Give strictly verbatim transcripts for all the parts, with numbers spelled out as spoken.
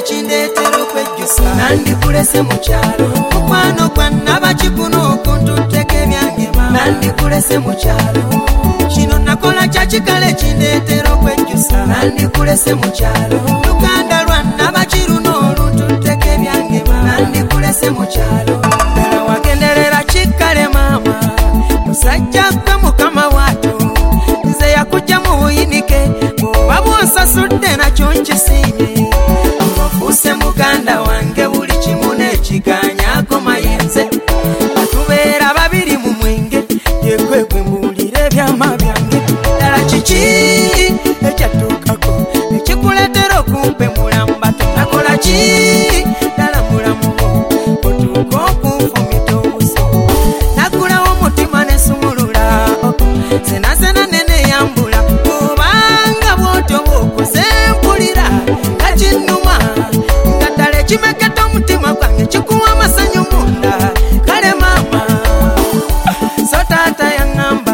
kindeetera okwejjusa nandikulese mu kyalo mukwano gwanna bakikuno okuntuteka ebyange nandikulese mu kyalo kino nakola kyakikale kindeetera okwejjusa nandikulese mu kyalo luganda lwanna bakiruno oluntuteka ebyange nandikulese mu kyalo ddala wagenderera kikale maama musajja gwe mukama waato nze yakujja mu buyinike bw'oba bw'onsasudde nakyo nkisiimye ofuuse muganda wange buli kimu n'ekiganyaako mayenze atubeera babiri mu mwenge yekwegwe mbuulira ebyama byange ddala kiki ekyatuukako ekikuleetera okumpe mulamba tonakola ki ddala mulamu otuuka okunfumita obuso nagulawo omutima nesumulula senasena nene yambula kubanga bwotyo bwokoze mpulira nga kinnuma nga ddala ekimeketa omutima gwange kikuwa amasanyu munda kale maama so taata yaŋŋamba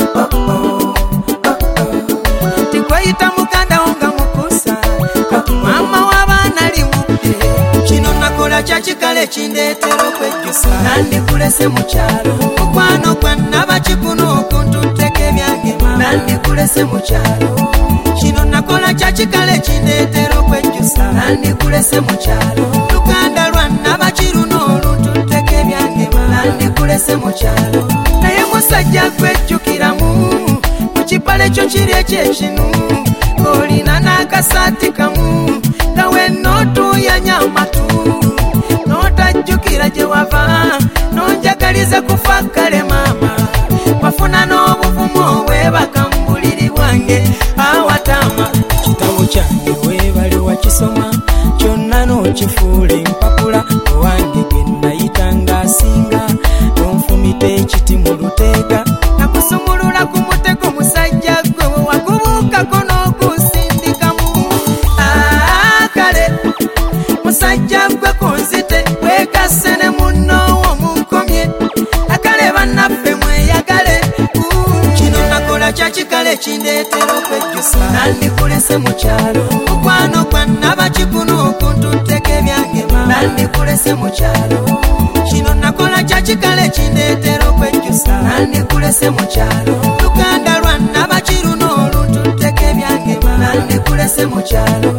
tikweyita muganda wo nga mukusa maama w'abaana limudde kino nakola kyakikale kindeetera okwejjusa nandikulese mu kyalo mukwano gwanna bakikuno okuntuteka ebyange nandikulese mu kyalo kino nakola kyakikale kindeetera okwejjusa nandikulese mu kyalo luganda lwanna bakiruno oluntuteka ebyange nandikulese mu kyalo naye musajja gwejjukiramu mu kipale kyo kiri ekyekinu olina n'akasaati kamu nga wennootuuyanya amatu n'otajjukira gye wava n'onjagaliza kufa kale maama wafuna n'obuvumu obwebaka mu buliri bwange awatama ekitabo kyange weebale wakisoma kyonna n'okifuula empapula owange ge nayitanga asinga n'onfumita ekiti mu luteega nakusumulula ku mutego musajja gwe we wagubuukako n'ogunsindikamu kale musajja gwe kunzite wegasse ne munnoowo munkomye akale bannaffe mweyagale kino nakola kyakikale kindeetera okwejjusa nandikulese mu kyalo mukwano gwanna bakikuno okuntuteka ebyange nandikulese mu kyalo kino nakola kyakikale kindeetera okwejjusa nandikulese mu kyalo luganda lwanna bakiruno oluntuteka ebyange nandikulese mu kyalo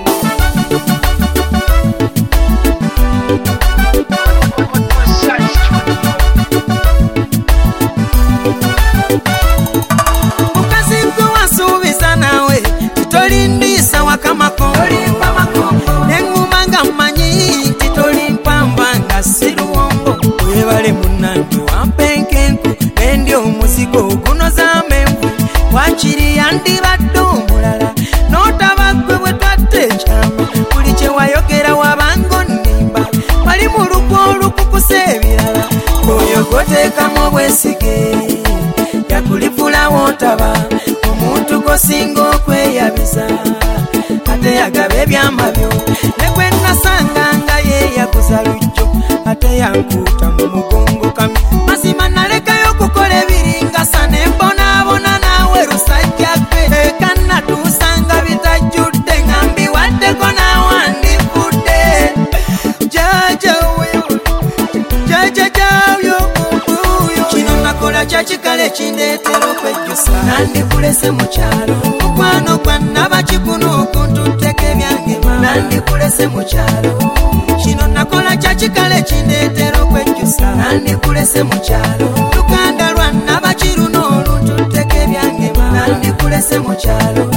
mukazi gwe wansuubiza naawe titolindiisa wakamako neŋŋuma nga mmanyi titolimpamba nga siruwombo webale munnange wampenkenku nendi omuzigo ogunoza amenvu wakiri yandibadde omulala n'otaba gwe bwe twatte ekyama buli kye wayogera wabanga onnimba wali mu lukwa olukukusa ebirala oyo goteekamu obwesige yakulifulawo otaba omuntu gosinga okweyabiza ate yagaba ebyama byo ne gwe nasanganga yeeyakuza lujjo ate yankuuta mu mugongo kami mazima nalekayo okukola ebiringasa ne mbonaabona naawe rusajja gwe eka natuusanga bitajjudde nga mbiwaddeko naawandifudde jajaweyo jajajayo kino nakola kyakikale kindeetera okwejjusa nandikulese mu kyalo mukwano gwanna bakikuno okuntuteka ebyange nandikulese mu kyalo kino nakola kyakikale kindeetera okwejjusa nandikulese mu kyalo luganda lwanna bakiruno oluntuteka ebyange nandikulese mu kyalo